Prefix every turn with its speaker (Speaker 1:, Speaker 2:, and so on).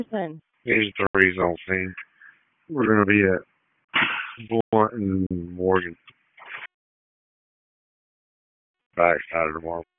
Speaker 1: Then.
Speaker 2: Here's the result thing. We're going to be at Blunt and Morgan backside of tomorrow.